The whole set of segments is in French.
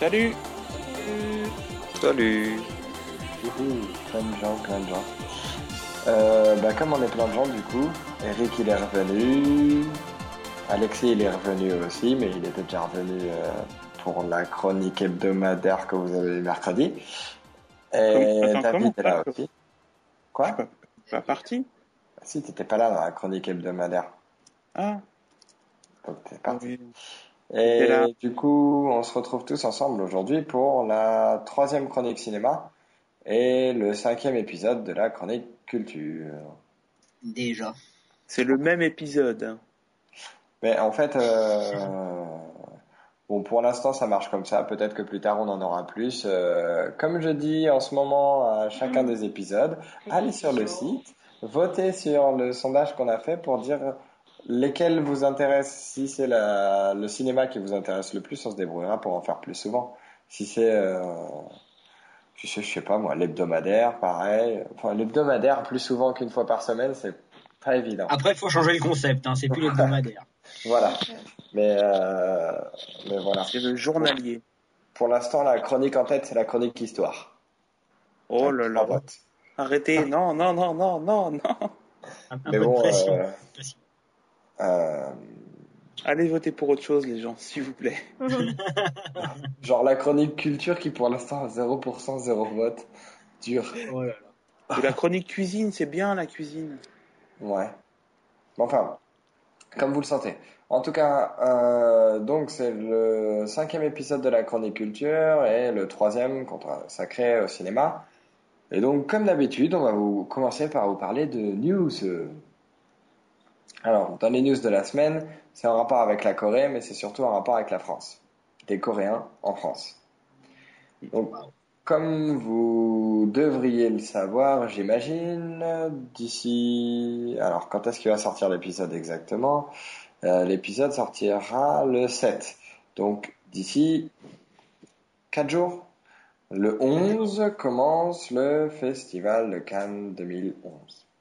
Salut. Salut. Plein de gens. Comme on est plein de gens, du coup, Eric il est revenu, Alexis il est revenu aussi, mais il était déjà revenu pour la chronique hebdomadaire que vous avez eu mercredi. Et David est là aussi. Quoi? Pas parti? Si, t'étais pas là dans la chronique hebdomadaire. Ah. Donc t'es parti. Oui. Et du coup, on se retrouve tous ensemble aujourd'hui pour la 3e chronique cinéma et le 5e épisode de la chronique culture. Déjà. C'est le même épisode. Mais en fait, bon, pour l'instant, ça marche comme ça. Peut-être que plus tard, on en aura plus. Comme je dis en ce moment à chacun des épisodes, allez sur le site, votez sur le sondage qu'on a fait pour dire lesquels vous intéressent. Si c'est le cinéma qui vous intéresse le plus, on se débrouillera pour en faire plus souvent. Si c'est, je sais pas moi, l'hebdomadaire, pareil. Enfin, l'hebdomadaire plus souvent qu'une fois par semaine, c'est pas évident. Après, il faut changer le concept, c'est plus l'hebdomadaire. Voilà. Mais voilà. C'est le journalier. Pour l'instant, la chronique en tête, c'est la chronique histoire. Oh là là. Arrêtez. Non. Mais bon, allez voter pour autre chose, les gens, s'il vous plaît. genre la chronique culture qui pour l'instant a 0%, 0 vote. Dur. Oh là là. Et la chronique cuisine, c'est bien la cuisine. Ouais. Enfin, comme vous le sentez. En tout cas, donc c'est le 5e épisode de la chronique culture et le 3e consacré au cinéma. Et donc, comme d'habitude, on va commencer par vous parler de news. Alors, dans les news de la semaine, c'est en rapport avec la Corée, mais c'est surtout en rapport avec la France. Des Coréens en France. Donc, comme vous devriez le savoir, j'imagine, d'ici... Alors, quand est-ce qu'il va sortir l'épisode exactement ? L'épisode sortira le 7. Donc, d'ici 4 jours. Le 11 commence le Festival de Cannes 2011.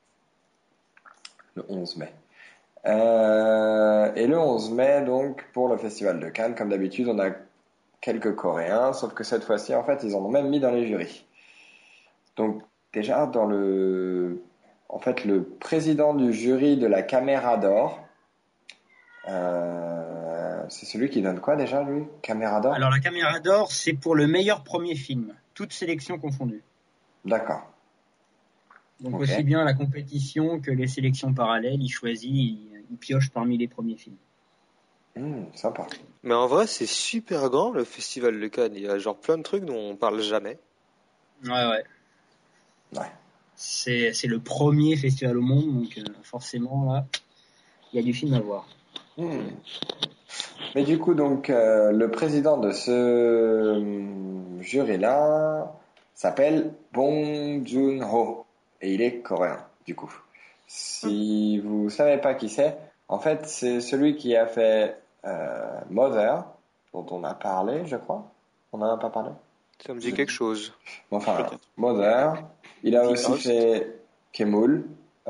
Le 11 mai. Et le 11 mai, donc, pour le Festival de Cannes, comme d'habitude, on a quelques Coréens, sauf que cette fois-ci, en fait, ils en ont même mis dans les jurys. Donc, déjà, le président du jury de la Caméra d'Or, c'est celui qui donne quoi déjà, lui? Caméra d'Or? Alors, la Caméra d'Or, c'est pour le meilleur premier film, toutes sélections confondues. D'accord. Donc, Okay. Aussi bien la compétition que les sélections parallèles, il choisit, il pioche parmi les premiers films. Sympa. Mais en vrai, c'est super grand le Festival de Cannes. Il y a genre plein de trucs dont on parle jamais. Ouais. C'est le premier festival au monde, donc forcément, là, il y a du film à voir. Mais du coup, donc, le président de ce jury-là s'appelle Bong Joon-ho et il est coréen, du coup. Si vous savez pas qui c'est, en fait, c'est celui qui a fait Mother, dont on a parlé, je crois. On n'en a pas parlé? Ça me dit quelque chose. Enfin, Mother. Il a aussi fait Kemul,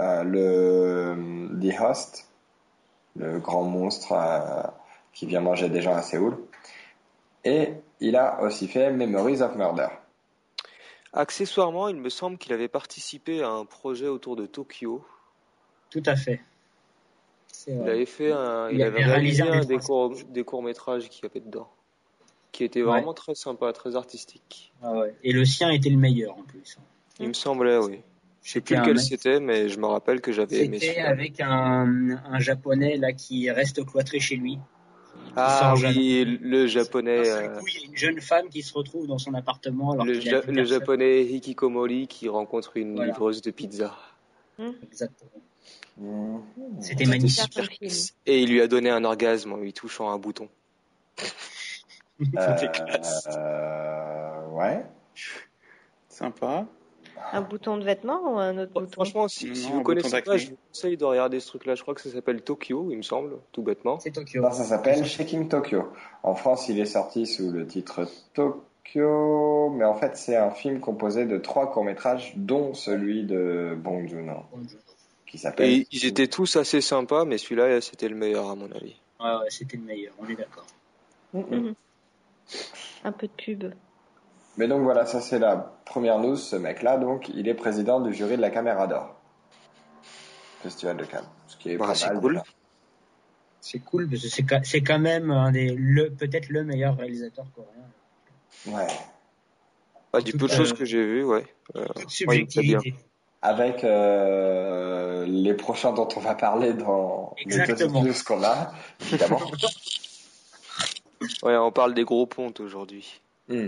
The Host, le grand monstre qui vient manger des gens à Séoul. Et il a aussi fait Memories of Murder. Accessoirement, il me semble qu'il avait participé à un projet autour de Tokyo. Tout à fait. Il avait réalisé des courts-métrages qu'il y avait dedans, qui étaient vraiment très sympas, très artistiques. Ah ouais. Et le sien était le meilleur en plus. Il me semblait, oui. Je sais plus lequel c'était, mais je me rappelle que j'avais aimé celui-là. C'était avec un japonais là qui reste cloîtré chez lui. Ah oui, le japonais. Du coup, il y a une jeune femme qui se retrouve dans son appartement. Alors le japonais Hikikomori qui rencontre une livreuse de pizza. Exactement. C'était magnifique. Et il lui a donné un orgasme en lui touchant un bouton. C'était classe. Ouais. Sympa. Un bouton de vêtement ou un autre bouton? Franchement, si vous connaissez pas, je vous conseille de regarder ce truc-là. Je crois que ça s'appelle Tokyo, il me semble, tout bêtement. C'est Tokyo. Non, ça s'appelle Shaking Tokyo. En France, il est sorti sous le titre Tokyo, mais en fait, c'est un film composé de 3 courts-métrages, dont celui de Bong Joon-ho, qui s'appelle... Et ils étaient tous assez sympas, mais celui-là, c'était le meilleur à mon avis. Ouais, c'était le meilleur, on est d'accord. Un peu de pub. Mais donc voilà, ça c'est la première news. Ce mec-là, donc, il est président du jury de la Caméra d'Or. Festival de Cannes. Ce qui est pas c'est mal. Cool. Déjà. C'est cool parce que c'est quand même peut-être le meilleur réalisateur coréen. Ouais. Du peu de choses que j'ai vues, ouais. Toute subjectivité. Avec les prochains dont on va parler dans Exactement. les 2 news qu'on a, évidemment. Ouais, on parle des gros pontes aujourd'hui.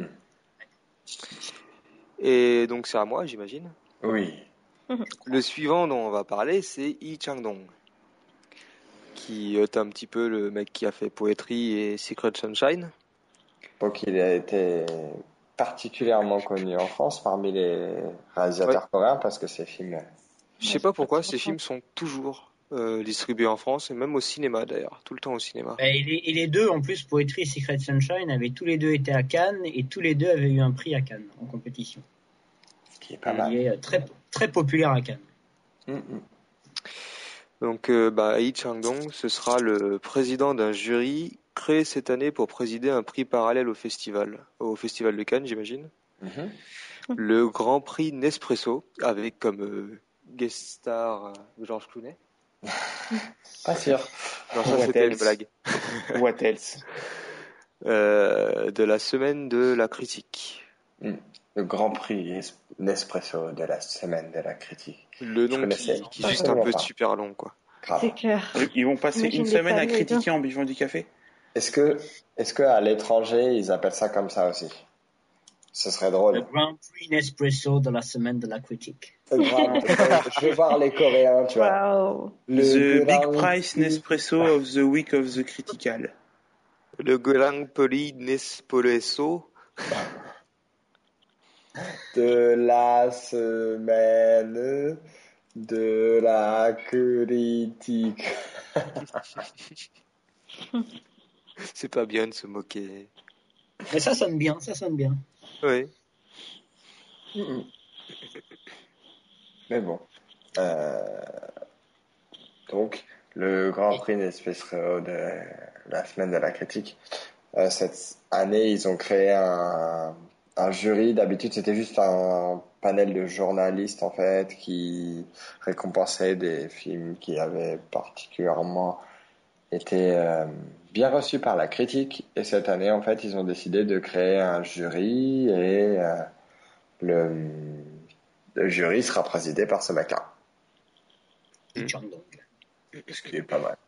Et donc c'est à moi, j'imagine. Oui. Le suivant dont on va parler, c'est Lee Chang-dong, qui est un petit peu le mec qui a fait Poetry et Secret Sunshine. Donc il a été particulièrement connu en France parmi les réalisateurs coréens parce que ses films... Je sais pas pourquoi, ces films sont toujours distribués en France et même au cinéma d'ailleurs, tout le temps au cinéma. Et les deux, en plus, Poetry et Secret Sunshine, avaient tous les deux été à Cannes et tous les deux avaient eu un prix à Cannes en compétition. Ce qui est pas mal. Il est très, très populaire à Cannes. Donc Lee Chang-dong, ce sera le président d'un jury créé cette année pour présider un prix parallèle au festival de Cannes, j'imagine. Le Grand Prix Nespresso, avec comme guest star George Clooney. Pas sûr. Non, ça c'était une blague. What else? De la semaine de la critique. Le Grand Prix Nespresso de la semaine de la critique. Le nom qui est juste un peu super long, quoi. Grave. C'est clair. Ils vont passer une semaine à critiquer en buvant du café? Est-ce que à l'étranger, ils appellent ça comme ça aussi? Ce serait drôle. Le Grand Prix Nespresso de la semaine de la critique. Je vais voir les Coréens, tu vois. Wow. The Big Prize Nespresso of the Week of the Critical. Le Grand Prix Nespresso de la semaine de la critique. C'est pas bien de se moquer. Mais ça sonne bien. Oui. Mais bon. Donc, le Grand Prix Nespresso de la semaine de la critique. Cette année, ils ont créé un jury. D'habitude, c'était juste un panel de journalistes, en fait, qui récompensait des films qui avaient particulièrement été bien reçus par la critique. Et cette année, en fait, ils ont décidé de créer un jury et le jury sera présidé par ce mec-là. Ce qui est pas mal.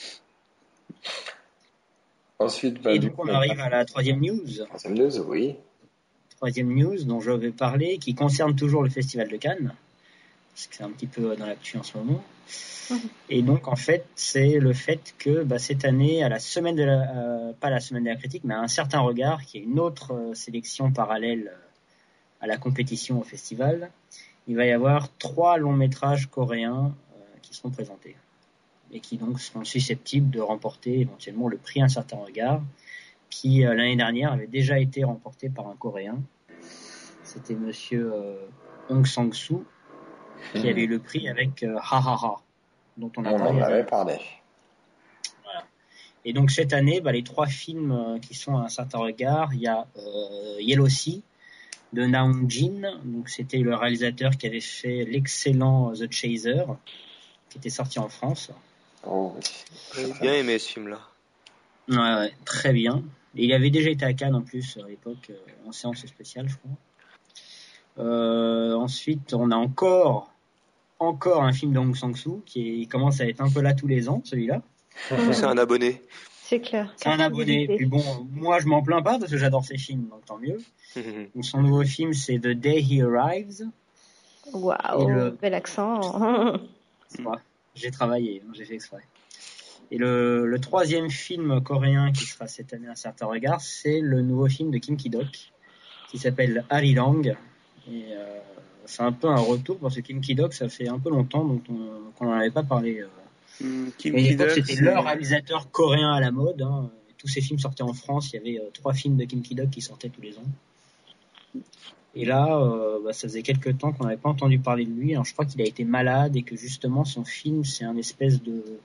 Ensuite, et donc on arrive à la troisième news. Troisième news, oui. Troisième news dont je vais parler, qui concerne toujours le Festival de Cannes, parce que c'est un petit peu dans l'actu en ce moment. Et donc en fait, c'est le fait que cette année, à la semaine pas la semaine de la critique, mais à un certain regard, qui est une autre sélection parallèle à la compétition au festival, il va y avoir 3 longs métrages coréens qui seront présentés et qui donc seront susceptibles de remporter éventuellement le prix Un certain regard, qui l'année dernière avait déjà été remporté par un Coréen. C'était monsieur Hong Sang-soo qui avait eu le prix avec Ha Ha Ha, dont on avait parlé. Voilà. Et donc cette année, les 3 films qui sont à un certain regard, il y a Yellow Sea de Naung Jin, donc c'était le réalisateur qui avait fait l'excellent The Chaser, qui était sorti en France. Oh oui. J'ai bien aimé ce film-là. Ouais, très bien. Et il avait déjà été à Cannes en plus à l'époque, en séance spéciale, je crois. Ensuite, on a encore un film de Hong Sang-soo qui commence à être un peu là tous les ans, celui-là. C'est un abonné. C'est clair. C'est un abonné. Puis bon, moi je m'en plains pas parce que j'adore ces films, donc tant mieux. Donc son nouveau film, c'est The Day He Arrives. Waouh, bel accent. J'ai travaillé, j'ai fait exprès. Et le troisième film coréen qui sera cette année à un certain regard, c'est le nouveau film de Kim Ki-dok qui s'appelle Arirang. Et c'est un peu un retour parce que Kim Ki-dok, ça fait un peu longtemps qu'on n'en avait pas parlé. Kim Ki-dok, c'était le réalisateur coréen à la mode. Hein. Tous ces films sortaient en France. Il y avait 3 films de Kim Ki-dok qui sortaient tous les ans. Et là, ça faisait quelques temps qu'on n'avait pas entendu parler de lui. Alors, je crois qu'il a été malade et que justement son film, c'est un espèce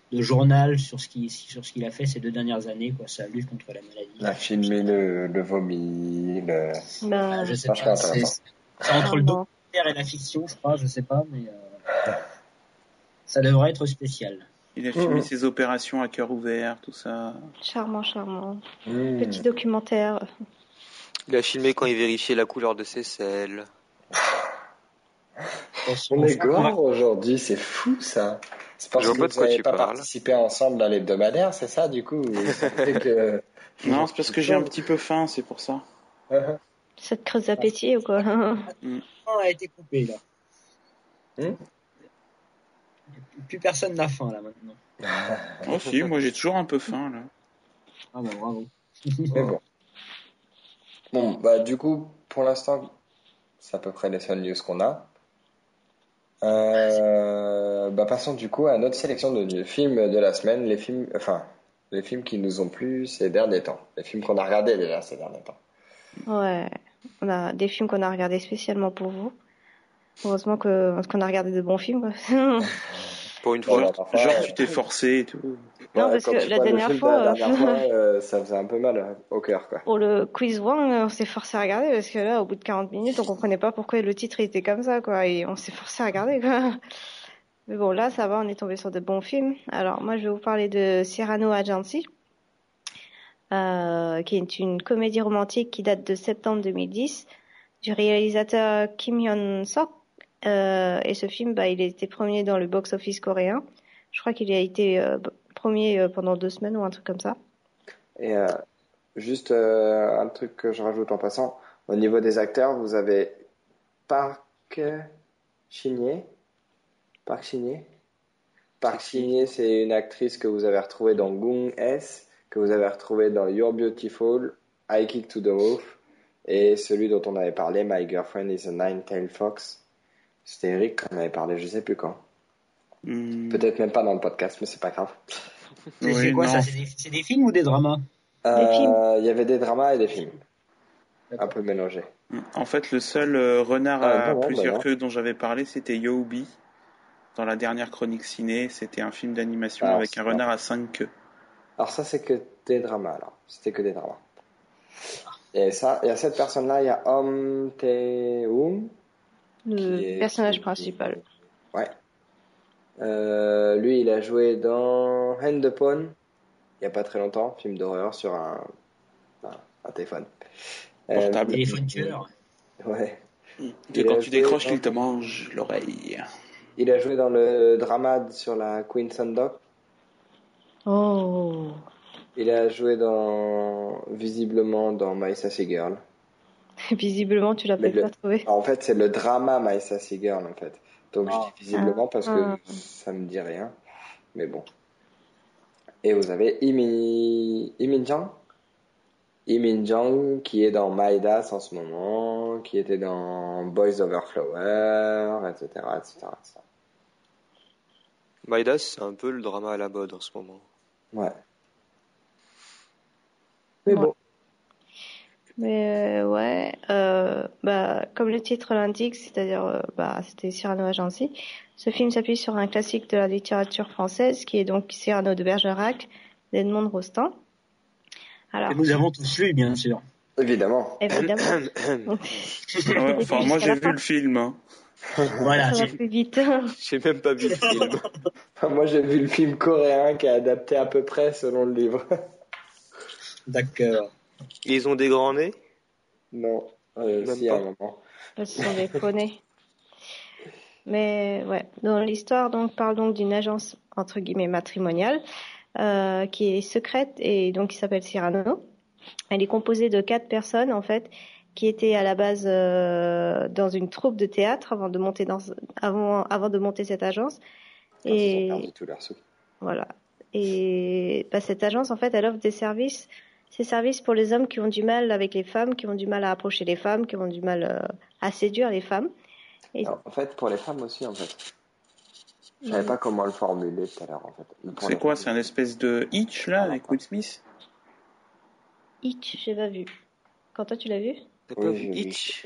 journal sur ce qu'il a fait ces 2 dernières années, quoi, sa lutte contre la maladie. La filmé le vomi, je sais pas, c'est entre le documentaire et la fiction, je crois, je sais pas, mais ça devrait être spécial. Il a filmé ses opérations à cœur ouvert, tout ça. Charmant. Petit documentaire. Il a filmé quand il vérifiait la couleur de ses selles. On est gore aujourd'hui, c'est fou ça. C'est parce que vous n'avez pas participé ensemble à l'hebdomadaire, c'est ça du coup que... Non, c'est parce que j'ai un petit peu faim, c'est pour ça. Ça te creuse l'appétit ou quoi? A été coupé là. Plus personne n'a faim là maintenant. Oh si, moi j'ai toujours un peu faim là. Ah bah bravo. Mais bon. Bon, bah du coup, pour l'instant, c'est à peu près les seules news qu'on a. Passons du coup à notre sélection de films de la semaine, les films qui nous ont plu ces derniers temps, les films qu'on a regardés déjà ces derniers temps. Ouais, on a des films qu'on a regardés spécialement pour vous. Heureusement qu'on a regardé de bons films, quoi. Pour une fois. Genre tu t'es forcé et tout. Non, parce que la dernière fois, ça faisait un peu mal au cœur, quoi. Pour le quiz one, on s'est forcé à regarder parce que là, au bout de 40 minutes, on comprenait pas pourquoi le titre était comme ça, quoi, et on s'est forcé à regarder, quoi. Mais bon, là, ça va, on est tombé sur de bons films. Alors, moi, je vais vous parler de Cyrano Agency, qui est une comédie romantique qui date de septembre 2010, du réalisateur Kim Hyun-sok. Et ce film, il a été premier dans le box-office coréen. Je crois qu'il a été premier pendant 2 semaines ou un truc comme ça. Et juste un truc que je rajoute en passant, au niveau des acteurs, vous avez Park Shin-hye. Park Shin-hye, c'est une actrice que vous avez retrouvée dans Gung S, que vous avez retrouvée dans You're Beautiful, I Kick to the Roof, et celui dont on avait parlé, My Girlfriend is a Nine-Tailed Fox. C'était Eric qu'on avait parlé, je sais plus quand. Peut-être même pas dans le podcast, mais c'est pas grave. C'est quoi ça? C'est des films ou des dramas? Des films. Il y avait des dramas et des films. Un peu mélangés. En fait, le seul renard à plusieurs queues dont j'avais parlé, c'était Yobi. Dans la dernière chronique ciné, c'était un film d'animation avec un renard à 5 queues. Alors ça, c'est que des dramas, alors. C'était que des dramas. Et ça, il y a cette personne-là, il y a Om Tae-woong. Le personnage principal. Ouais. Lui, il a joué dans Hand de Pawn, il y a pas très longtemps, film d'horreur sur un téléphone. Portable. Téléphone tueur. Ouais. Que quand tu décroches, il te mange l'oreille. Il a joué dans le drama sur la Queen Sundog. Oh. Il a joué visiblement dans My Sassy Girl. Visiblement, tu l'as peut-être pas trouvé. En fait, c'est le drama My Sassy Girl, en fait. Donc, je dis visiblement parce que ça me dit rien. Mais bon. Et vous avez Imin Jang, qui est dans My Das en ce moment, qui était dans Boys Over Flower, etc., etc. My Das, c'est un peu le drama à la mode en ce moment. Ouais. Mais bon. Mais comme le titre l'indique, c'est-à-dire c'était Cyrano Agency. Ce film s'appuie sur un classique de la littérature française, qui est donc Cyrano de Bergerac, d'Edmond Rostand. Alors, et nous avons tous lu, bien sûr. Évidemment. Moi j'ai vu le film. Hein. Voilà. Ça va plus vite. J'ai même pas vu le film. Moi j'ai vu le film coréen qui est adapté à peu près selon le livre. D'accord. Ils ont des grands nez? Non, si à un moment. Ce sont des poneys. Mais ouais, dans l'histoire parle donc d'une agence entre guillemets matrimoniale qui est secrète et donc qui s'appelle Cyrano. Elle est composée de 4 personnes en fait qui étaient à la base dans une troupe de théâtre avant de monter cette agence. Et ils ont perdu tout leur sous. Voilà. Et cette agence en fait elle offre des services. Ces services pour les hommes qui ont du mal avec les femmes, qui ont du mal à approcher les femmes, qui ont du mal à séduire les femmes. Et... Alors, en fait, pour les femmes aussi, en fait. Je savais pas comment le formuler tout à l'heure, en fait. C'est quoi? C'est un espèce de Hitch, là, avec Will Smith? Hitch, j'ai pas vu. Quand toi, tu l'as vu? T'as pas vu Hitch?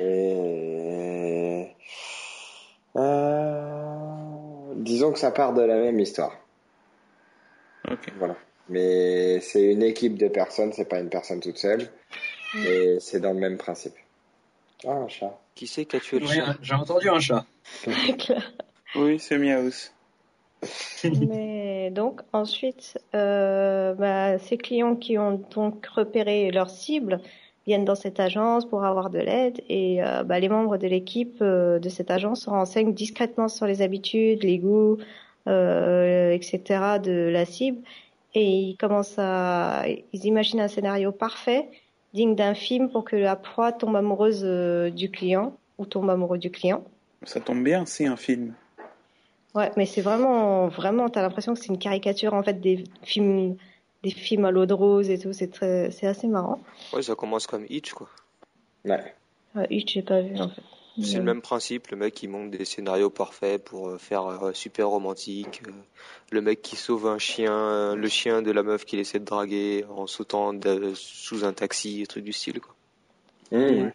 Disons que ça part de la même histoire. Okay. Voilà. Mais c'est une équipe de personnes, c'est pas une personne toute seule. Et c'est dans le même principe. Ah, un chat. Qui c'est qui a tué le chat? J'ai entendu un chat. Oui, c'est Miaus. Mais donc ensuite, ces clients qui ont donc repéré leur cible viennent dans cette agence pour avoir de l'aide et les membres de l'équipe de cette agence se renseignent discrètement sur les habitudes, les goûts, etc. de la cible et ils imaginent un scénario parfait digne d'un film pour que la proie tombe amoureuse du client ou tombe amoureux du client. Ça tombe bien, c'est un film. Ouais, mais c'est vraiment, t'as l'impression que c'est une caricature en fait des films à l'eau de rose et tout. C'est assez marrant. Ouais, ça commence comme Hitch, quoi. Ouais. Hitch, j'ai pas vu en fait. C'est le même principe, le mec qui monte des scénarios parfaits pour faire super romantique. Le mec qui sauve un chien, le chien de la meuf qu'il essaie de draguer en sautant sous un taxi, des trucs du style, quoi. Ouais.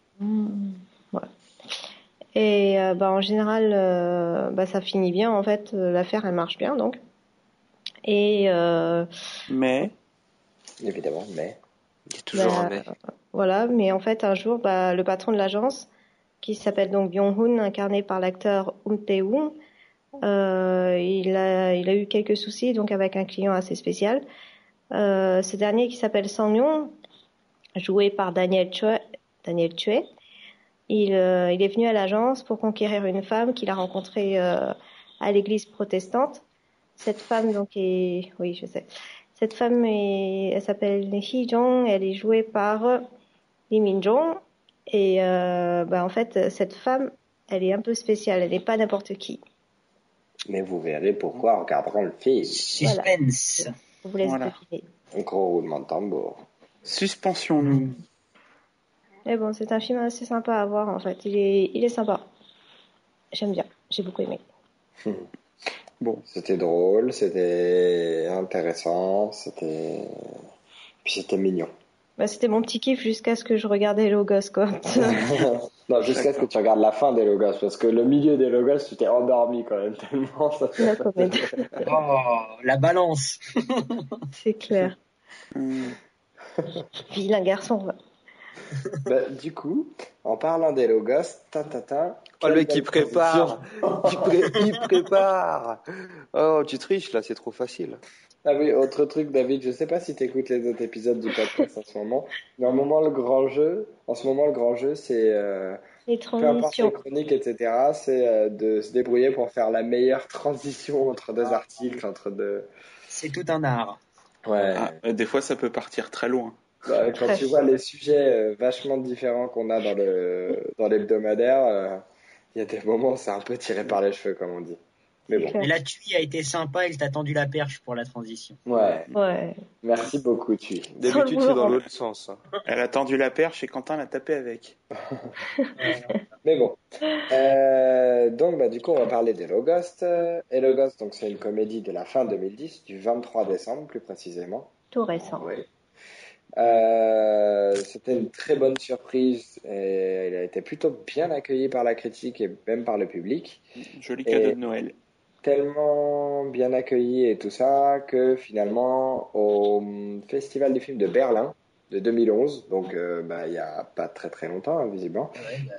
Et en général, ça finit bien en fait. L'affaire, elle marche bien donc. Et mais évidemment, mais il y a toujours un mais. Voilà, mais en fait un jour, le patron de l'agence, qui s'appelle donc Byung-hun, incarné par l'acteur Tae-woong, il a eu quelques soucis donc avec un client assez spécial. Ce dernier qui s'appelle Sang-yoon, joué par Daniel Choi, il est venu à l'agence pour conquérir une femme qu'il a rencontrée à l'église protestante. Cette femme donc oui, je sais. Cette femme elle s'appelle Hee-jong, elle est jouée par Lee Min-jong et en fait cette femme, elle est un peu spéciale, elle n'est pas n'importe qui. Mais vous verrez pourquoi en regardant le film. Suspense. Voilà. Je vous laisse deviner. Un gros roulement de tambour. Suspensions-nous. Mais bon, c'est un film assez sympa à voir en fait. Il est sympa. J'aime bien. J'ai beaucoup aimé. Bon. C'était drôle, c'était intéressant, puis c'était mignon. C'était mon petit kiff jusqu'à ce que je regardais Hello Ghost, quoi. Non, jusqu'à ce que tu regardes la fin d'Hello Ghost, parce que le milieu d'Hello Ghost, tu t'es endormi quand même tellement ça. La balance. C'est clair. Vilain garçon. Du coup, en parlant d'Hello Ghost, le mec qui prépare. Il prépare. Oh, tu triches là, c'est trop facile. Ah oui, autre truc, David, je sais pas si tu écoutes les autres épisodes du podcast en ce moment, mais en ce moment, le grand jeu, c'est, peu importe les chroniques, etc., c'est de se débrouiller pour faire la meilleure transition entre deux articles, entre deux... C'est tout un art. Ouais. Des fois, ça peut partir très loin. Quand tu vois les sujets vachement différents qu'on a dans l'hebdomadaire, il y a des moments où c'est un peu tiré par les cheveux, comme on dit. Mais bon. Mais la TUI a été sympa, elle t'a tendu la perche pour la transition. Ouais. Merci beaucoup, TUI. D'habitude, c'est dans l'autre sens. Elle a tendu la perche et Quentin l'a tapé avec. Mais bon. Donc, du coup, on va parler d'Hello Ghost. Hello Ghost, donc, c'est une comédie de la fin 2010, du 23 décembre, plus précisément. Tout récent. Oui. C'était une très bonne surprise et il a été plutôt bien accueilli par la critique et même par le public. Joli cadeau de Noël. Tellement bien accueilli et tout ça que finalement au Festival du film de Berlin de 2011, donc il y a pas très très longtemps visiblement,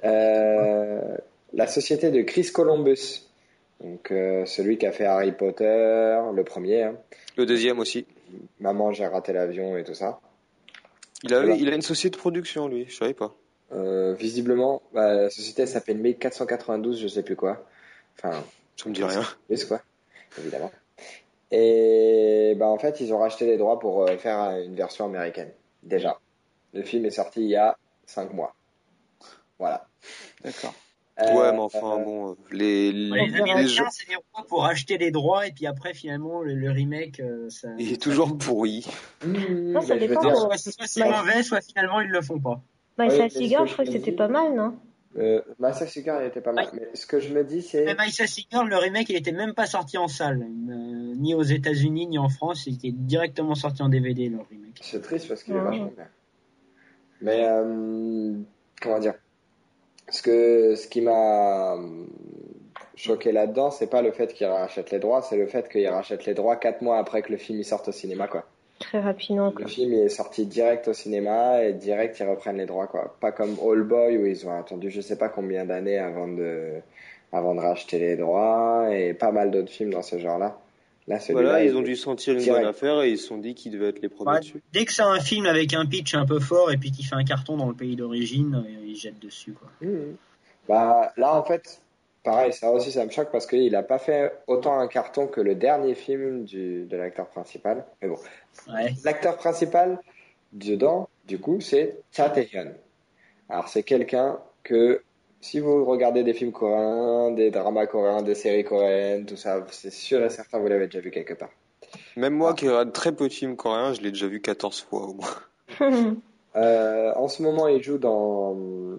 la société de Chris Columbus, donc celui qui a fait Harry Potter, le premier, le deuxième aussi, Maman j'ai raté l'avion et tout ça. Il a une société de production, lui, je savais pas. Visiblement, la société s'appelle 1492, je sais plus quoi. Enfin, ça me dit rien. Plus quoi, évidemment. Et en fait, ils ont racheté les droits pour faire une version américaine. Déjà, le film est sorti il y a 5 mois. Voilà. D'accord. Ouais, mais enfin bon, les Américains, c'est des rois pour acheter les droits et puis après finalement le remake, ça. Il est toujours pourri. Non, ça dépend. Soit c'est mauvais, soit finalement ils le font pas. Maïssa Sigar, je crois que c'était pas mal, non? Maïssa Sigar, il était pas mal. Mais ce que je me dis, c'est. Mais Maïssa Sigar, le remake, il était même pas sorti en salle, ni aux États-Unis ni en France. Il était directement sorti en DVD, le remake. C'est triste parce qu'il est vachement bien. Mais comment dire? Ce qui m'a choqué là-dedans, c'est pas le fait qu'il rachète les droits, c'est le fait qu'il rachète les droits 4 mois après que le film y sorte au cinéma, quoi. Très rapidement, quoi. Le film est sorti direct au cinéma et direct ils reprennent les droits, quoi. Pas comme All Boy où ils ont attendu je sais pas combien d'années avant de racheter les droits, et pas mal d'autres films dans ce genre-là. Là, voilà, ils ont dû sentir une bonne affaire et ils se sont dit qu'ils devaient être les premiers dessus. Dès que c'est un film avec un pitch un peu fort et puis qui fait un carton dans le pays d'origine, ils jettent dessus, quoi. Bah, là, en fait, pareil, ça aussi, ça me choque parce qu'il a pas fait autant un carton que le dernier film de l'acteur principal. Mais bon. Ouais. L'acteur principal dedans, du coup, c'est Cha Tae-hyun. Alors, c'est quelqu'un que, si vous regardez des films coréens, des dramas coréens, des séries coréennes, tout ça, c'est sûr et certain, vous l'avez déjà vu quelque part. Même moi qui regarde très peu de films coréens, je l'ai déjà vu 14 fois au moins. En ce moment, il joue dans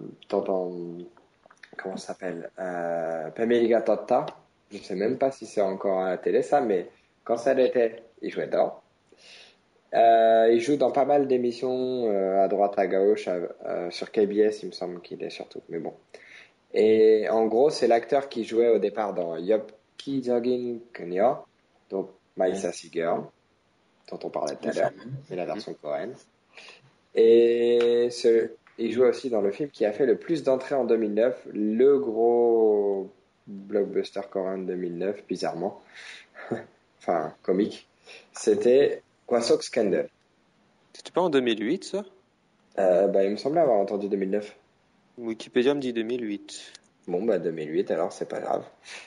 comment ça s'appelle, Pameliga Totta. Je sais même pas si c'est encore à la télé ça, mais quand ça l'était, il jouait dedans. Il joue dans pas mal d'émissions à droite à gauche, sur KBS il me semble qu'il est surtout, mais bon. Et en gros c'est l'acteur qui jouait au départ dans Yopki Jogin Kunyo, donc My Sassy Girl, dont on parlait tout à l'heure, mais la version coréenne. Et il joue aussi dans le film qui a fait le plus d'entrées en 2009, le gros blockbuster coréen de 2009, bizarrement. Enfin, comique. C'était Kwasok Scandal. C'était pas en 2008, ça? Il me semblait avoir entendu 2009. Wikipédia me dit 2008. Bon, 2008, alors c'est pas grave.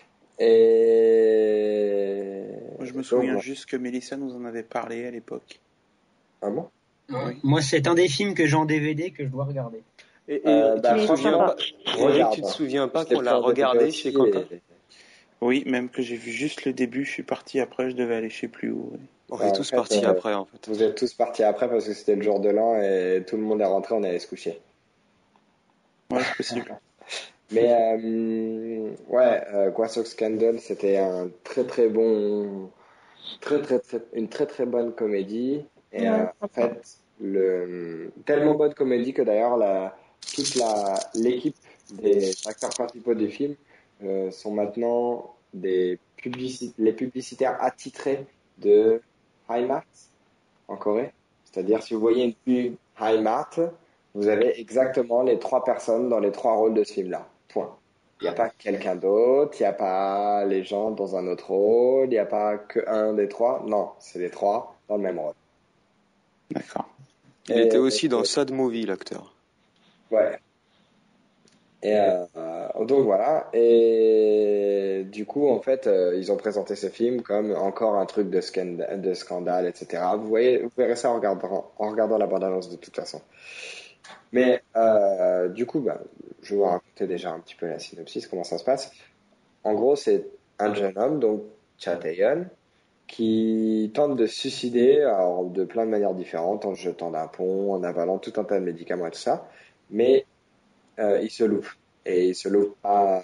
Et... Moi, je me souviens juste que Mélissa nous en avait parlé à l'époque. Ah bon? Oui. Moi, c'est un des films que j'ai en DVD que je dois regarder. Et tu te souviens pas qu'on l'a regardé chez Coca? Oui, même que j'ai vu juste le début, je suis parti après, je devais aller chez plus haut. Oui. On est tous partis après, en fait. Vous êtes tous partis après parce que c'était le jour de l'an et tout le monde est rentré, on allait se coucher. Ouais, c'est possible. Mais Kwasok Scandal, c'était un très bon, une très bonne comédie. Et en fait, tellement bonne comédie que d'ailleurs toute l'équipe des acteurs principaux du film sont maintenant les publicitaires attitrés de Hi-Mart en Corée. C'est-à-dire, si vous voyez une pub Hi-Mart, vous avez exactement les 3 personnes dans les 3 rôles de ce film-là. Point. Il n'y a pas quelqu'un d'autre, il n'y a pas les gens dans un autre rôle, il n'y a pas qu'un des 3. Non, c'est les 3 dans le même rôle. D'accord. Il était aussi dans Sad Movie, l'acteur. Ouais. Et donc voilà. Et du coup, en fait, ils ont présenté ce film comme encore un truc de scandale, etc. Vous verrez ça en regardant la bande-annonce de toute façon. Mais du coup, je vais vous raconter déjà un petit peu la synopsis, comment ça se passe. En gros, c'est un jeune homme, donc Cha Tae-hyun, qui tente de se suicider, alors de plein de manières différentes, en jetant d'un pont, en avalant tout un tas de médicaments et tout ça, mais il se loupe. Et il se loupe pas,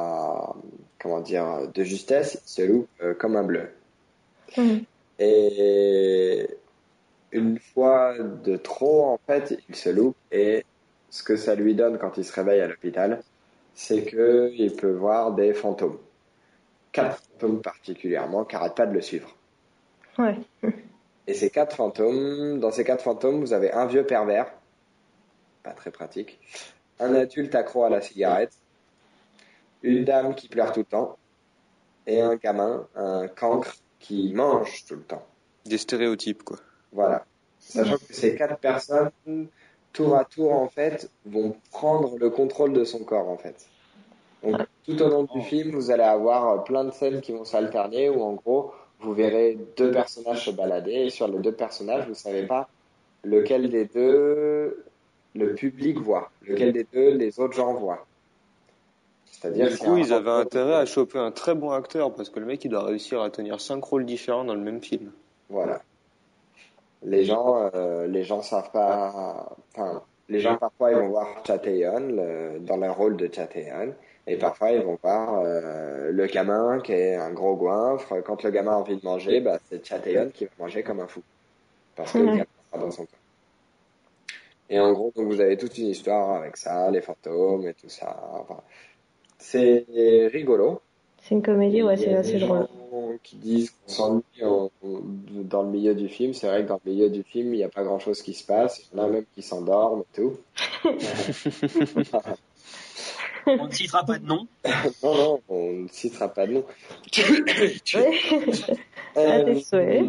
de justesse, il se loupe comme un bleu. Et une fois de trop, en fait, il se loupe, et ce que ça lui donne quand il se réveille à l'hôpital, c'est qu'il peut voir des fantômes. 4 fantômes particulièrement qui n'arrêtent pas de le suivre. Ouais. Et dans ces 4 fantômes, vous avez un vieux pervers, pas très pratique, un adulte accro à la cigarette, une dame qui pleure tout le temps, et un gamin, un cancre, qui mange tout le temps. Des stéréotypes, quoi. Voilà. Sachant que ces 4 personnes, tour à tour, en fait, vont prendre le contrôle de son corps, en fait. Donc, tout au long du film, vous allez avoir plein de scènes qui vont s'alterner, où en gros, vous verrez 2 personnages se balader, et sur les 2 personnages, vous ne savez pas lequel des 2 le public voit, lequel des 2 les autres gens voient. C'est-à-dire du coup, ils avaient intérêt à choper un très bon acteur, parce que le mec, il doit réussir à tenir 5 rôles différents dans le même film. Voilà. Les gens savent pas, enfin, les gens parfois ils vont voir Cha Tae-hyun dans le rôle de Cha Tae-hyun, et parfois ils vont voir le gamin qui est un gros goinfre. Quand le gamin a envie de manger, c'est Cha Tae-hyun qui va manger comme un fou, parce que le gamin sera dans son corps. Et en gros, donc vous avez toute une histoire avec ça, les fantômes et tout ça. Enfin, c'est rigolo. C'est une comédie, ouais, c'est assez drôle. Qui disent qu'on s'ennuie dans le milieu du film. C'est vrai que dans le milieu du film, il n'y a pas grand-chose qui se passe. Il y en a même qui s'endorment et tout. On ne citera pas de nom. Non, on ne citera pas de nom. À tes souhaits.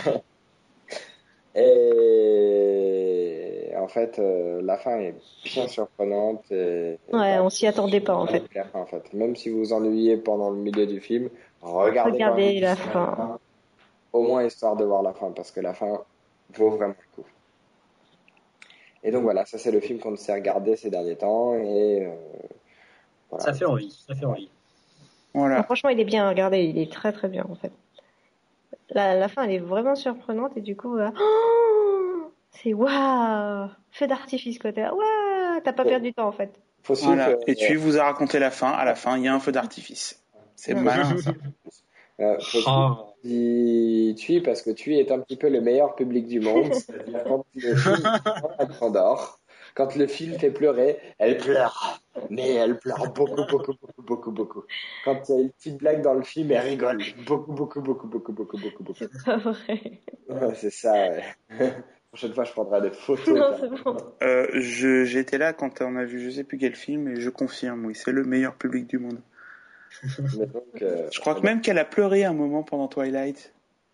Et en fait, la fin est bien surprenante. Ouais, on s'y attendait pas en fait. En fait. Même si vous vous ennuyez pendant le milieu du film, regardez la fin. Au moins histoire de voir la fin, parce que la fin vaut vraiment le coup. Et donc voilà, ça c'est le film qu'on s'est regardé ces derniers temps. Et voilà. Ça fait envie. Voilà. Non, franchement, il est bien à regarder, il est très très bien en fait. La fin, elle est vraiment surprenante et du coup, c'est waouh, feu d'artifice quoi. Waouh, t'as pas perdu du temps en fait. Voilà. Et tu vous as raconté la fin. À la fin, il y a un feu d'artifice. C'est malin ça. Tui parce que Tui est un petit peu le meilleur public du monde. C'est-à-dire quand le film elle s'endort, quand le film fait pleurer, elle pleure. Mais elle pleure beaucoup. Quand il y a une petite blague dans le film, elle rigole beaucoup. C'est pas vrai. Ouais, c'est ça. Ouais. Prochaine fois, je prendrai des photos. Non, c'est bon. J'étais là quand on a vu je sais plus quel film et je confirme, oui, c'est le meilleur public du monde. Mais donc, je crois que même qu'elle a pleuré un moment pendant Twilight.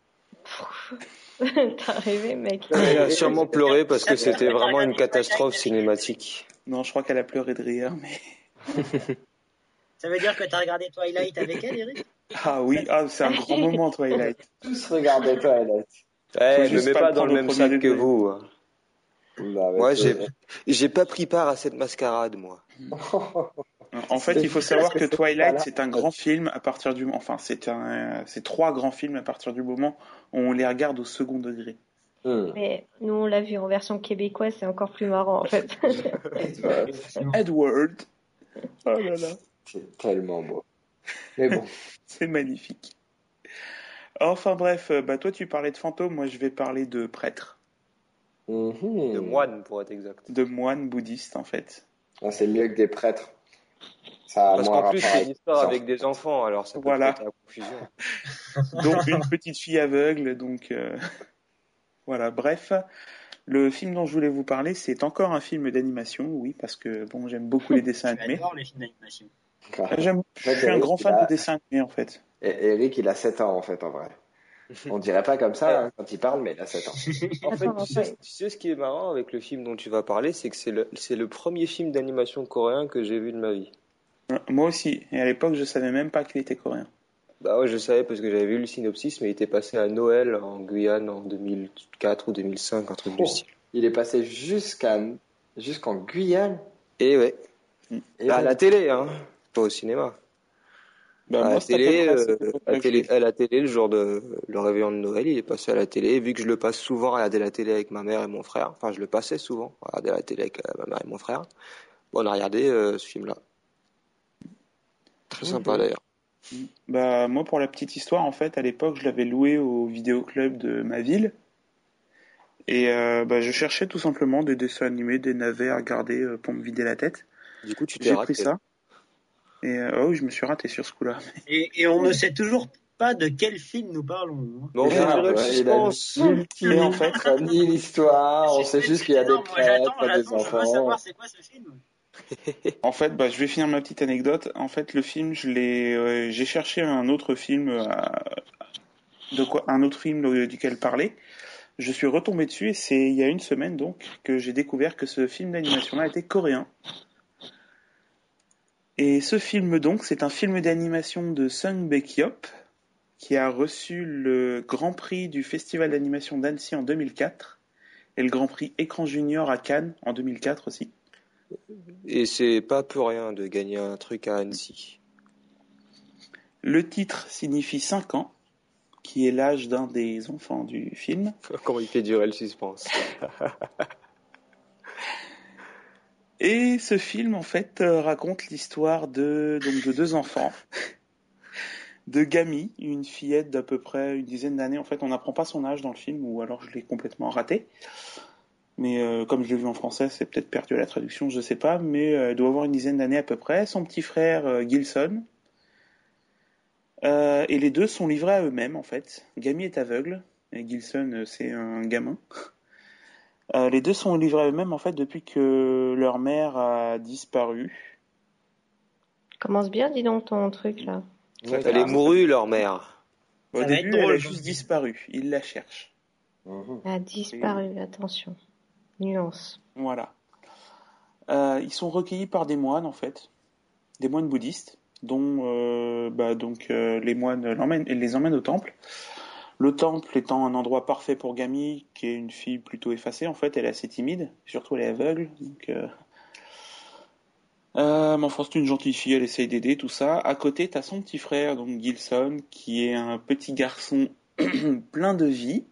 T'as rêvé, mec. Elle a sûrement pleuré parce que c'était vraiment une catastrophe cinématique. Non, je crois qu'elle a pleuré de rire, mais... Ça veut dire que t'as regardé Twilight avec elle, Eric? Ah oui, c'est un grand moment, Twilight. Tous regardaient Twilight. Je me mets pas dans le même sac que vous. Non, moi, j'ai pas pris part à cette mascarade, moi. En fait, il faut savoir que Twilight, c'est un grand film à partir du... Enfin, c'est 3 grands films à partir du moment où on les regarde au second degré. Mais nous, on l'a vu en version québécoise, c'est encore plus marrant, en fait. Edward. Oh là là. C'est tellement beau. Mais bon. C'est magnifique. Enfin bref, toi tu parlais de fantômes, moi je vais parler de prêtres. De moines, pour être exact. De moines bouddhistes, en fait. C'est mieux que des prêtres. Ça parce qu'en plus, c'est une histoire avec des enfants, alors ça peut être la confusion. Donc une petite fille aveugle, donc... Voilà, bref. Le film dont je voulais vous parler, c'est encore un film d'animation, oui, parce que bon, j'aime beaucoup les dessins animés. J'adore les films d'animation. Je suis un grand fan de dessins animés, en fait. Et Eric, il a 7 ans, en fait, en vrai. On dirait pas comme ça quand il parle, mais il a 7 ans. En fait, tu sais ce qui est marrant avec le film dont tu vas parler, c'est que c'est le premier film d'animation coréen que j'ai vu de ma vie. Moi aussi. Et à l'époque, je savais même pas qu'il était coréen. Bah ouais, je savais parce que j'avais vu le synopsis, mais il était passé à Noël en Guyane en 2004 ou 2005, un truc du style. Il est passé jusqu'en Guyane. Et ouais. À la télé, hein, pas au cinéma. À la télé, le jour de le réveillon de Noël, il est passé à la télé. Vu que je le passe souvent à regarder la télé avec ma mère et mon frère, enfin je le passais souvent à regarder la télé avec ma mère et mon frère. Bon, on a regardé ce film-là. Très sympa d'ailleurs. Moi, pour la petite histoire, en fait, à l'époque, je l'avais loué au vidéoclub de ma ville. Et je cherchais tout simplement des dessins animés, des navets à regarder pour me vider la tête. Du coup, tu t'es raté. J'ai pris ça. Et oui, je me suis raté sur ce coup-là. Et on ne sait toujours pas de quel film nous parlons. Mais on fait le suspense. Et en fait, ça nie l'histoire. On sait juste qu'il y a des prêtres, des enfants. Je veux savoir c'est quoi ce film. En fait, je vais finir ma petite anecdote. En fait, le film, j'ai cherché un autre film, duquel parler. Je suis retombé dessus et c'est il y a une semaine donc que j'ai découvert que ce film d'animation-là était coréen. Et ce film donc, c'est un film d'animation de Sung Baek-hyop qui a reçu le Grand Prix du Festival d'animation d'Annecy en 2004 et le Grand Prix Écran Junior à Cannes en 2004 aussi. Et c'est pas peu rien de gagner un truc à Annecy. Le titre signifie 5 ans, qui est l'âge d'un des enfants du film. Comment il fait durer le suspense. Et ce film, en fait, raconte l'histoire de 2 enfants. De Gami, une fillette d'à peu près une dizaine d'années. En fait, on n'apprend pas son âge dans le film, ou alors je l'ai complètement raté. Mais comme je l'ai vu en français, c'est peut-être perdu à la traduction, je sais pas. Mais elle doit avoir une dizaine d'années à peu près. Son petit frère, Gilson. Et les deux sont livrés à eux-mêmes, en fait. Gammy est aveugle, et Gilson, c'est un gamin. Les deux sont livrés à eux-mêmes, en fait, depuis que leur mère a disparu. Commence bien, dis donc, ton truc, là. Elle est mourue, leur mère. Au début, elle a juste disparu. Ils la cherchent. Elle a disparu, attention. Nuance. Voilà. Ils sont recueillis par des moines, en fait. Des moines bouddhistes, dont les moines les emmènent au temple. Le temple étant un endroit parfait pour Gammy, qui est une fille plutôt effacée, en fait, elle est assez timide, surtout elle est aveugle, donc... mais enfin, c'est une gentille fille, elle essaye d'aider, tout ça. À côté, t'as son petit frère, donc Gilson, qui est un petit garçon plein de vie,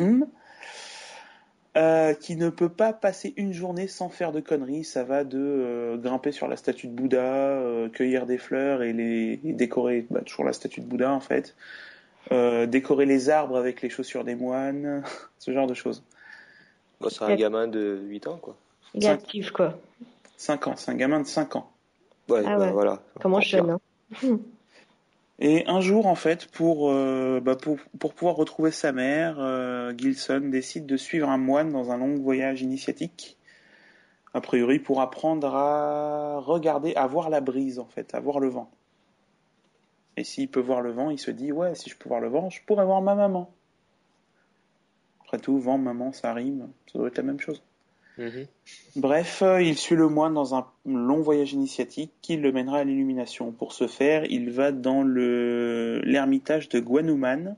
qui ne peut pas passer une journée sans faire de conneries. Ça va de grimper sur la statue de Bouddha, cueillir des fleurs et décorer, toujours la statue de Bouddha en fait, décorer les arbres avec les chaussures des moines, ce genre de choses. Bon, c'est un gamin de 8 ans, quoi. Il est actif, quoi. 5 ans, c'est un gamin de 5 ans. Ouais, voilà. Comment jeune, hein. Et un jour, en fait, pour pouvoir retrouver sa mère, Gilson décide de suivre un moine dans un long voyage initiatique, a priori pour apprendre à regarder, à voir la brise, en fait, à voir le vent. Et s'il peut voir le vent, il se dit, ouais, si je peux voir le vent, je pourrais voir ma maman. Après tout, vent, maman, ça rime, ça doit être la même chose. Mm-hmm. Bref, il suit le moine dans un long voyage initiatique qui le mènera à l'illumination. Pour ce faire, il va dans l'ermitage de Guanuman,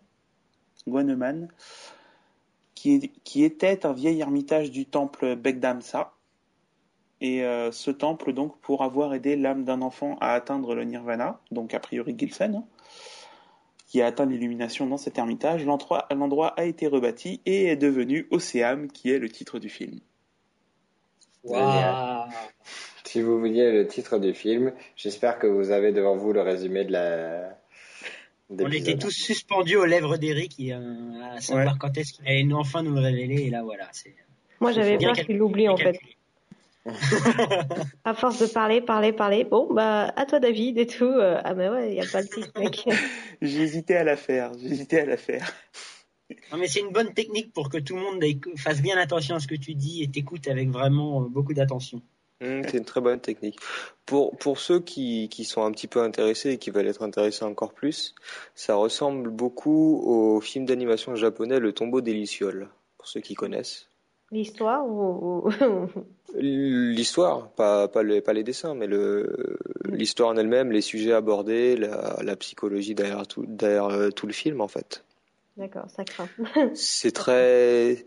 qui était un vieil ermitage du temple Begdamsa. Et ce temple, donc, pour avoir aidé l'âme d'un enfant à atteindre le nirvana, donc a priori Gilson, qui a atteint l'illumination dans cet ermitage, l'endroit a été rebâti et est devenu Océam, qui est le titre du film. Wow. Si vous vouliez le titre du film, j'espère que vous avez devant vous le résumé de la... On était tous suspendus aux lèvres d'Eric à savoir quand est-ce qu'il allait enfin nous le révéler, et là voilà. Moi j'avais peur qu'il l'oublie en fait. À force de parler, bon bah à toi David et tout, ah bah ouais, il n'y a pas le titre mec. J'hésitais à la faire. Non mais c'est une bonne technique pour que tout le monde fasse bien attention à ce que tu dis et t'écoute avec vraiment beaucoup d'attention. C'est une très bonne technique. Pour ceux qui sont un petit peu intéressés et qui veulent être intéressés encore plus, ça ressemble beaucoup au film d'animation japonais Le Tombeau des Lucioles, pour ceux qui connaissent. L'histoire ou... L'histoire, pas les dessins, mais l'histoire en elle-même, les sujets abordés, la psychologie derrière tout le film en fait. D'accord, ça craint. C'est très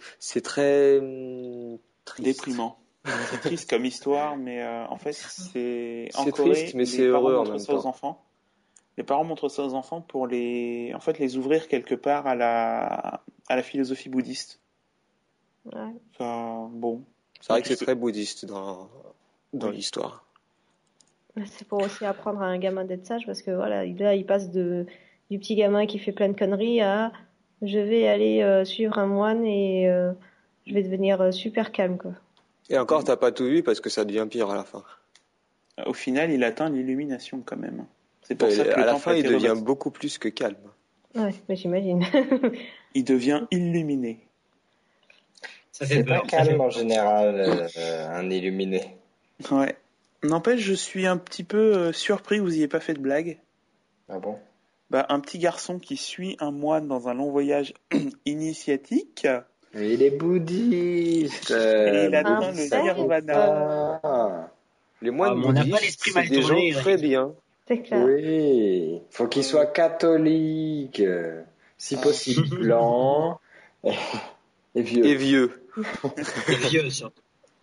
déprimant. C'est triste comme histoire, mais en fait, c'est triste, mais c'est heureux en même temps. Les parents montrent ça aux enfants pour les ouvrir quelque part à la philosophie bouddhiste. Ouais. Enfin, bon. C'est vrai que c'est très bouddhiste dans l'histoire. C'est pour aussi apprendre à un gamin d'être sage, parce que voilà, là, il passe du petit gamin qui fait plein de conneries à je vais aller suivre un moine et je vais devenir super calme, quoi. Et encore, t'as pas tout vu parce que ça devient pire à la fin. Au final, il atteint l'illumination quand même. C'est pour ça que à la fin, il devient beaucoup plus que calme. Ouais, mais j'imagine. Il devient illuminé. C'est pas calme en général, un illuminé. Ouais. N'empêche, je suis un petit peu surpris que vous ayez pas fait de blague. Ah bon? Un petit garçon qui suit un moine dans un long voyage initiatique. Mais il est bouddhiste. Et il atteint le nirvana. Les moines bouddhistes, c'est des gens très bien. C'est clair. Oui, faut qu'il soit catholique, si possible blanc et vieux. Et vieux. Surtout.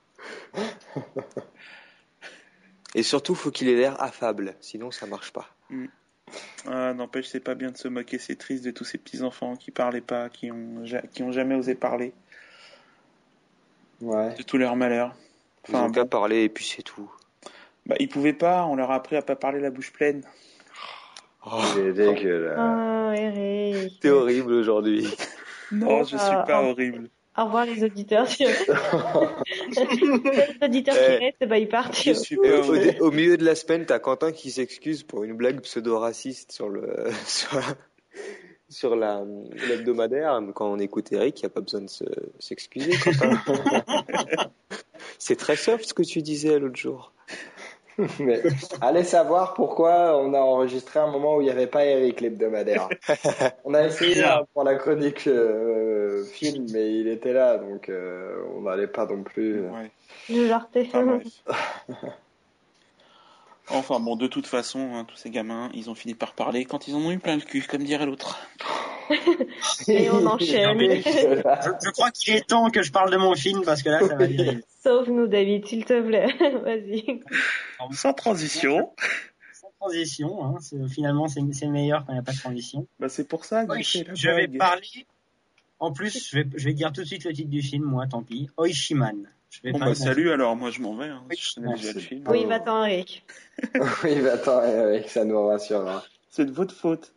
Et surtout, faut qu'il ait l'air affable, sinon ça marche pas. N'empêche, c'est pas bien de se moquer, c'est triste de tous ces petits enfants qui parlaient pas, qui ont jamais osé parler. Ouais. De tous leurs malheurs. Ils ont qu'à parler et puis c'est tout. Ils pouvaient pas, on leur a appris à pas parler la bouche pleine. C'est dégueulasse. Oh, Eric. T'es horrible aujourd'hui. Non, je suis pas horrible. Au revoir les auditeurs. Les auditeurs qui restent, ils partent. Au milieu de la semaine, t'as Quentin qui s'excuse pour une blague pseudo-raciste sur l'hebdomadaire. Quand on écoute Eric, il n'y a pas besoin de s'excuser, Quentin. C'est très soft ce que tu disais l'autre jour. Mais allez savoir pourquoi on a enregistré un moment où il n'y avait pas Eric l'hebdomadaire. On a essayé pour la chronique film, mais il était là, donc on n'allait pas non plus. Je jartais. Enfin bon, de toute façon, tous ces gamins, ils ont fini par parler quand ils en ont eu plein le cul, comme dirait l'autre. Et on enchaîne. Je crois qu'il est temps que je parle de mon film parce que là, ça va virer. Sauve-nous, David, s'il te plaît. Vas-y. Sans transition. Sans transition, hein. Finalement, c'est meilleur quand il n'y a pas de transition. C'est pour ça que je vais parler. En plus, je vais dire tout de suite le titre du film, moi, tant pis. Oishiman. Salut alors, moi je m'en vais. Je connais déjà le film. Oui, va-t'en, Eric. Oui, va-t'en, Eric, ça nous rassurera. C'est de votre faute.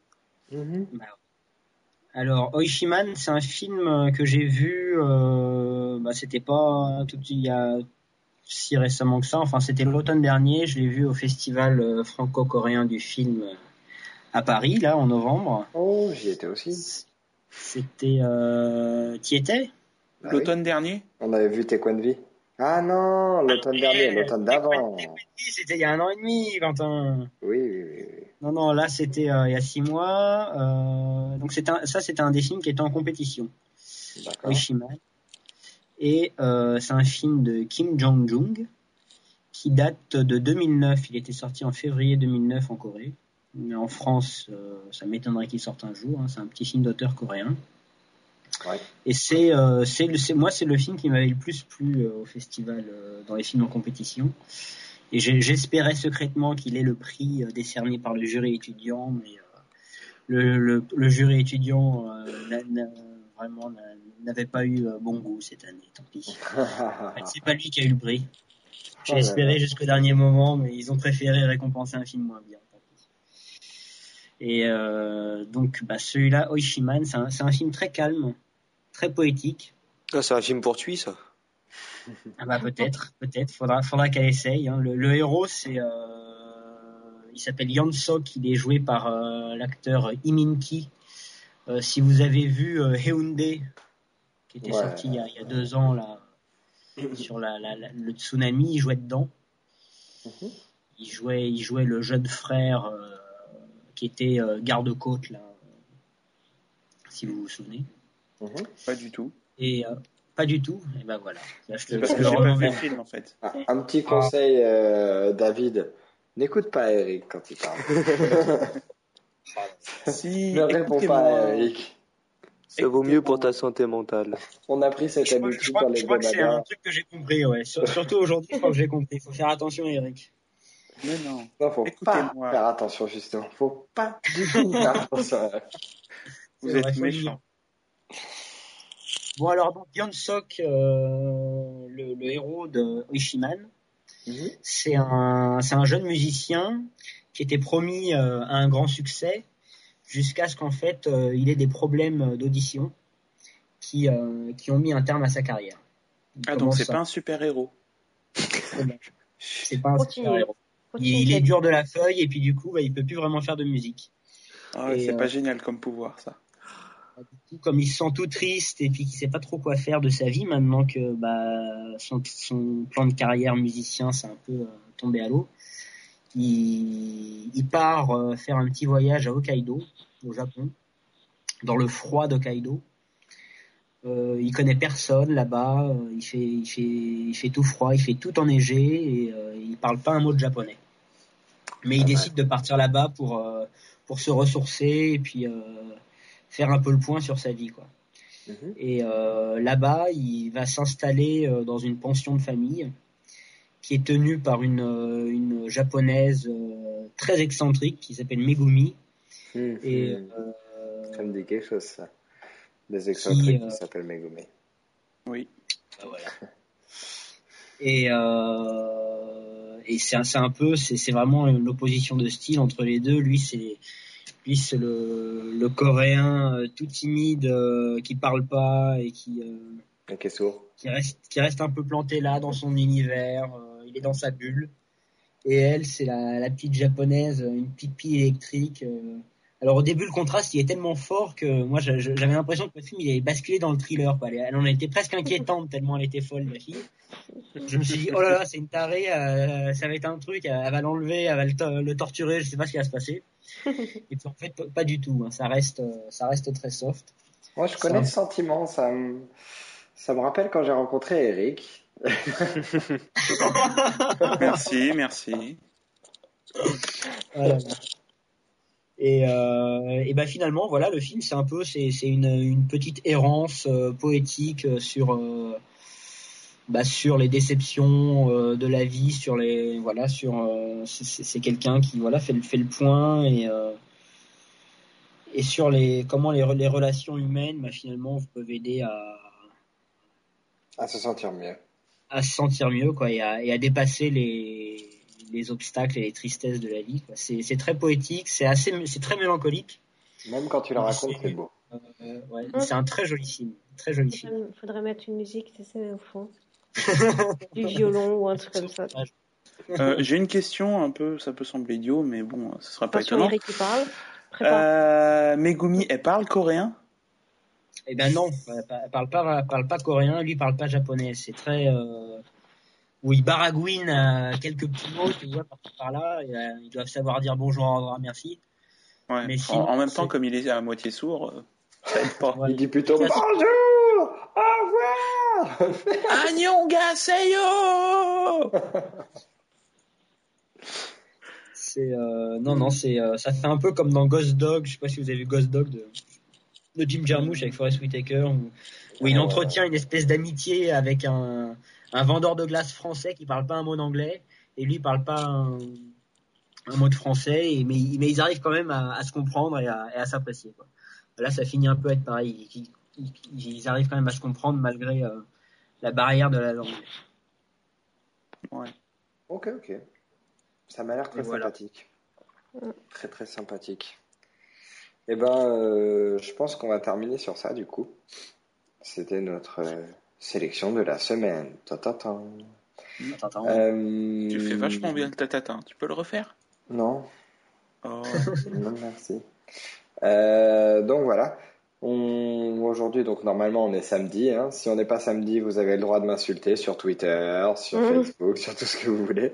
Alors, Oishiman, c'est un film que j'ai vu, c'était pas il y a si récemment que ça, enfin c'était l'automne dernier, je l'ai vu au festival franco-coréen du film à Paris, là, en novembre. Oh, j'y étais aussi. C'était... T'y étais ? L'automne dernier ? On avait vu Taekwondo. Ah non, l'automne dernier, l'automne d'avant. C'était il y a 1 an et demi, Quentin. Oui. Non, là c'était il y a 6 mois. Donc c'était un des films qui était en compétition. D'accord. Oishiman. Et c'est un film de Kim Jong-jung qui date de 2009. Il était sorti en février 2009 en Corée. Mais en France, ça m'étonnerait qu'il sorte un jour. Hein. C'est un petit film d'auteur coréen. Ouais. Et c'est le film qui m'avait le plus plu au festival dans les films en compétition. Et j'espérais secrètement qu'il ait le prix décerné par le jury étudiant, mais le jury étudiant n'avait pas eu bon goût cette année, tant pis. En fait, c'est pas lui qui a eu le prix. J'ai espéré jusqu'au dernier moment, mais ils ont préféré récompenser un film moins bien. Tant pis. Et donc, celui-là, Oishiman, c'est un film très calme, très poétique. Ah, c'est un film pour Thuy, ça. Peut-être. Faudra qu'elle essaye. Hein. Le héros, il s'appelle Yeon Sok. Il est joué par l'acteur Lee Min-ki. Si vous avez vu Haeundae, qui était sorti il y a 2 ans là, sur le tsunami, il jouait dedans. Il jouait le jeune frère qui était garde-côte là, si vous vous souvenez. Pas du tout. Et pas du tout. Et ben voilà. Là, c'est parce que j'ai pas vu le film en fait. Un petit conseil, David. N'écoute pas Eric quand il parle. Ne réponds pas à Eric. Ça vaut mieux pour ta santé mentale. On a pris cette habitude dans les Je crois que c'est un truc que j'ai compris, ouais. Surtout aujourd'hui, je crois que j'ai compris. Il faut faire attention, Eric. Mais non. Non, faut pas faire attention, justement. Faut pas du tout faire attention. Vous êtes méchant. Bon, alors, donc, Yeon Sok, le héros de Oishiman, c'est un jeune musicien qui était promis à un grand succès jusqu'à ce qu'en fait, il ait des problèmes d'audition qui ont mis un terme à sa carrière. Donc c'est pas un super-héros. C'est pas un super-héros. Il est dur de la feuille et puis du coup, il peut plus vraiment faire de musique. Ah ouais, c'est pas génial comme pouvoir, ça. Du coup, comme il se sent tout triste et puis qu'il sait pas trop quoi faire de sa vie maintenant que son plan de carrière musicien c'est un peu tombé à l'eau, il part faire un petit voyage à Hokkaido, au Japon, dans le froid d'Hokkaido. Il connaît personne là-bas, il fait tout froid, il fait tout enneigé et il parle pas un mot de japonais. Mais il décide de partir là-bas pour se ressourcer et puis faire un peu le point sur sa vie, quoi. Et là-bas, il va s'installer dans une pension de famille qui est tenue par une japonaise très excentrique qui s'appelle Megumi. Et ça me dit quelque chose, ça. Des excentriques qui s'appellent Megumi. Oui. Voilà. Et c'est un peu, c'est vraiment l'opposition de style entre les deux. Lui, c'est le coréen tout timide qui parle pas et qui Et qui est sourd. Qui reste un peu planté là dans son univers. Il est dans sa bulle. Et elle, c'est la petite japonaise, une petite pile électrique. Alors au début, le contraste, il est tellement fort que moi, j'avais l'impression que le film, il avait basculé dans le thriller, quoi. Elle en était presque inquiétante tellement elle était folle, la fille. Je me suis dit, oh là là, c'est une tarée, ça va être un truc, elle va l'enlever, elle va le torturer, je sais pas ce qui va se passer. Et puis en fait, pas du tout, hein. Ça reste très soft. Moi, je connais ce sentiment, ça me rappelle quand j'ai rencontré Eric. Merci. Voilà. Et ben finalement, voilà, le film, c'est une petite errance poétique sur les déceptions de la vie, c'est quelqu'un qui fait le point et sur comment les relations humaines finalement peuvent aider à se sentir mieux quoi, et à dépasser les obstacles et les tristesses de la vie, quoi. C'est très poétique, c'est très mélancolique. Même quand tu le racontes, c'est beau. C'est un très joli film. Faudrait mettre une musique, tu sais, au fond. Du violon ou un truc comme ça. J'ai une question un peu, ça peut sembler idiot, mais bon, ce sera pas étonnant. Eric qui parle. Megumi, elle parle coréen? Eh ben non, elle parle pas coréen, lui parle pas japonais. C'est très où il baragouine quelques petits mots, tu vois, par là. Ils doivent savoir dire bonjour, au revoir, merci. Ouais. Mais sinon, en même temps, comme il est à moitié sourd, ça aide pas. Il dit plutôt bonjour, au revoir. Annyeonghaseyo. Ça fait un peu comme dans Ghost Dog. Je sais pas si vous avez vu Ghost Dog de Jim Jarmusch avec Forest Whitaker, où il entretient une espèce d'amitié avec un vendeur de glace français qui parle pas un mot d'anglais et lui parle pas un mot de français, mais ils arrivent quand même à se comprendre et à s'apprécier, quoi. Là, ça finit un peu à être pareil. Ils arrivent quand même à se comprendre malgré la barrière de la langue. Ouais. Ok. Ça m'a l'air très sympathique. Très très sympathique. Eh ben, je pense qu'on va terminer sur ça, du coup. C'était notre sélection de la semaine. Tu fais vachement bien le tatatin. Tu peux le refaire? Non. Oh. Non, merci. Donc voilà. Aujourd'hui, donc normalement, on est samedi. Hein. Si on n'est pas samedi, vous avez le droit de m'insulter sur Twitter, sur Facebook, sur tout ce que vous voulez.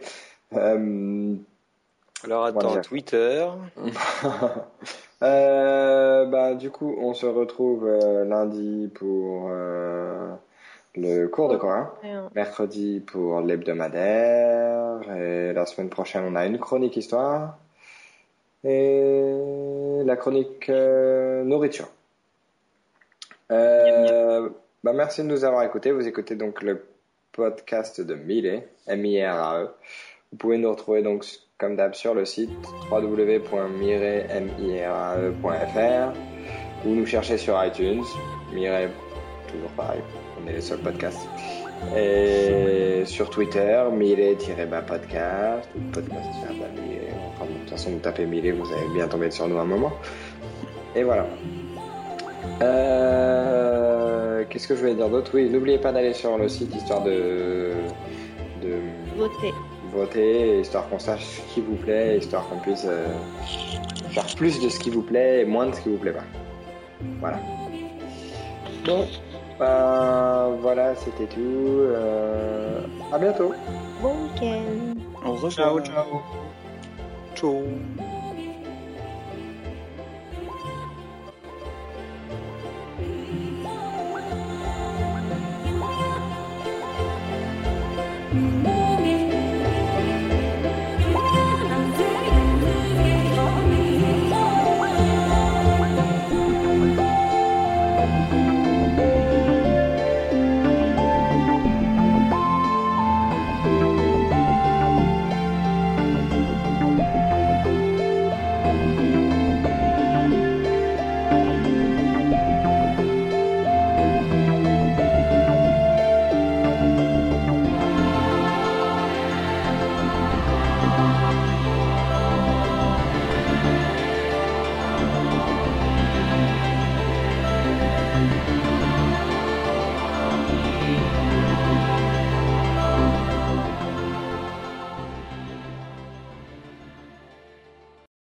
Alors attends, Twitter. Du coup, on se retrouve lundi pour le cours de coréen, mercredi pour l'hebdomadaire, et la semaine prochaine, on a une chronique histoire et la chronique nourriture. Merci de nous avoir écoutés. Vous écoutez donc le podcast de Mirae, M-I-R-A-E. Vous pouvez nous retrouver donc comme d'hab sur le site www.mirae.fr ou nous chercher sur iTunes, Mirae, toujours pareil, on est les seuls podcasts. Et sur Twitter, Mirae-podcast ou podcast-Mirae. Enfin, de toute façon, vous tapez Mirae, vous allez bien tomber sur nous un moment. Et voilà. Qu'est-ce que je voulais dire d'autre? Oui, n'oubliez pas d'aller sur le site histoire de voter, histoire qu'on sache ce qui vous plaît, histoire qu'on puisse faire plus de ce qui vous plaît et moins de ce qui vous plaît pas. Voilà. Bon, voilà, c'était tout. À bientôt. Bon week-end. Au revoir. Ciao.